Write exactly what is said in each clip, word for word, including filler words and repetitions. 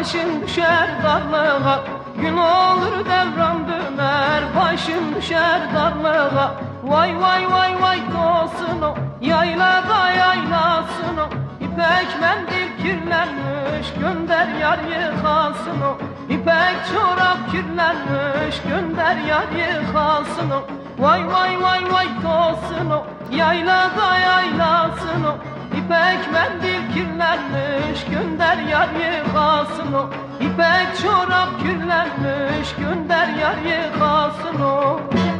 başın düşer darlığa. Gün olur devran döner, başın düşer darlığa. Vay vay vay vay olsun o, yaylada yaylasın o. İpek mendil kirlenmiş, gönder yar yıkasın o. İpek çorap kirlenmiş, gönder yar yıkasın o. Vay vay vay vay olsun o, yaylada yaylasın o. İpek mendil kirlenmiş, gönder yar yıkasın o. İpek çorap kirlenmiş, gönder yar yıkasın o.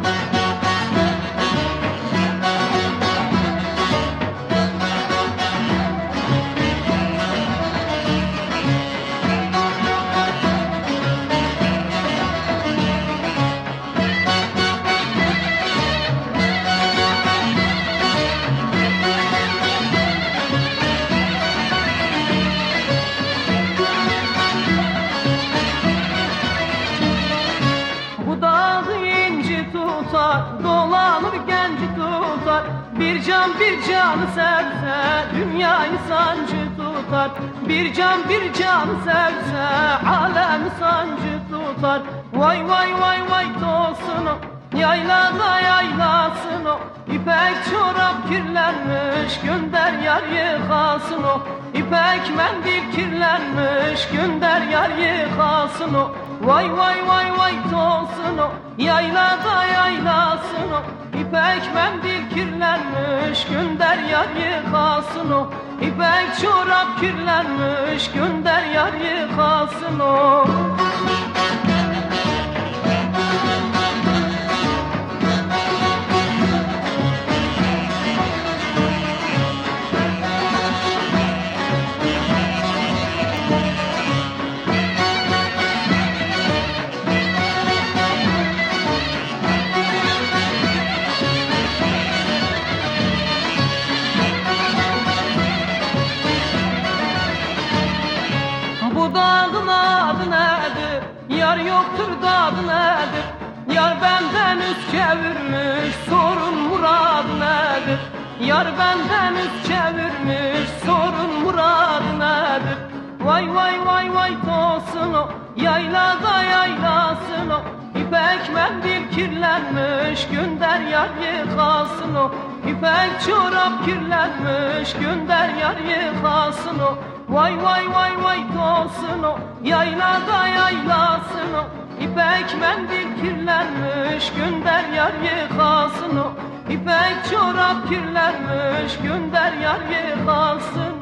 Dolanır genci tutar, bir can bir canı sevse dünyayı sancı tutar. Bir can bir canı sevse alemi sancı tutar. Vay vay vay vay olsun o, yaylada yaylasın o. İpek çorap kirlenmiş, gönder yar yıkasın o. İpek mendil kirlenmiş, gönder yar yıkasın o. Vay vay vay vay olsun o, yaylada yaylasın o. İpek mendil kirlenmiş, gönder yar yıkasın o. İpek çorap kirlenmiş, gönder yar yıkasın o. Dağın adı nedir? Yar yoktur dadı nedir? Yar benden üst çevirmiş, sorun muradı nedir? Yar benden üst çevirmiş, sorun muradı nedir? Vay vay vay vay olsun o, yaylada yaylasın o. İpek mendil kirlenmiş, gönder yar yıkasın o. İpek çorap kirlenmiş, gönder yar yıkasın o. Vay vay vay vay olsun o, yaylada yaylasın o. İpek mendil kirlenmiş, gönder yar yıkasın o. İpek çorap kirlenmiş, gönder yar yıkasın